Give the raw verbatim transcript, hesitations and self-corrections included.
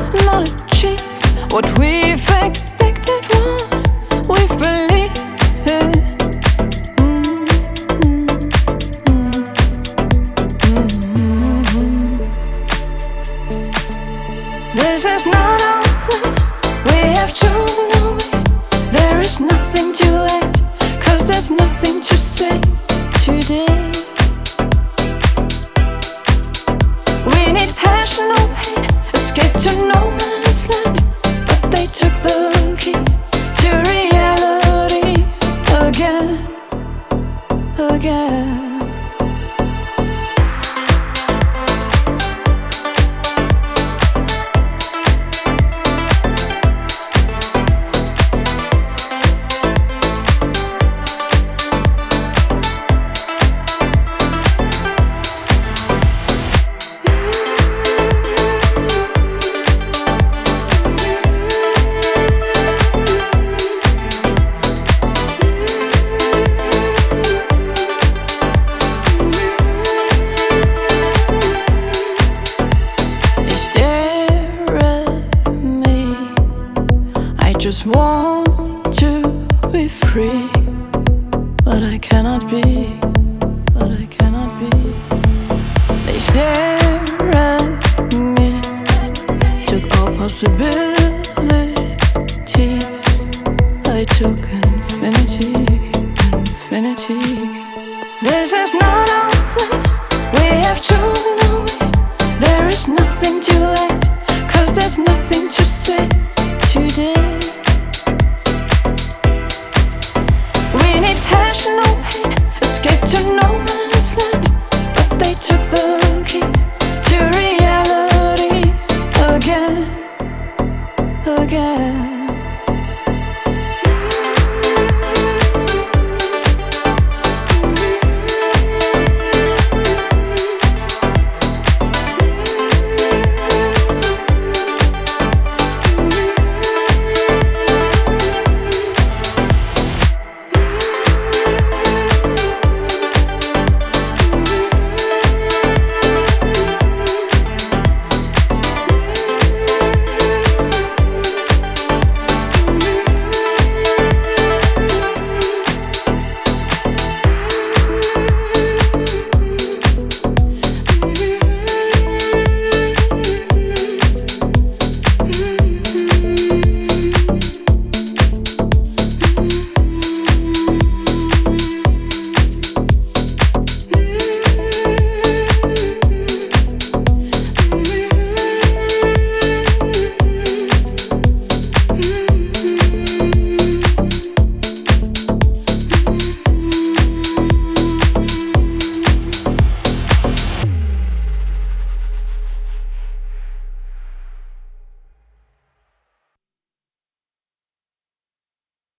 not achieve what we've expected, what we've believed. This is not our place, we have chosen our way. There is nothing to add, cause there's nothing to say today. We need passion or pain, escape to no man's land, but they took the key to reality again, again. I just want to be free, but I cannot be, but I cannot be. They stare at me, took all possibilities. I took infinity, infinity. This is not our place, we have chosen our way. There is nothing to add, cause there's nothing to say today. We need passion or pain, escape to no man's land, but they took the key to reality again, again.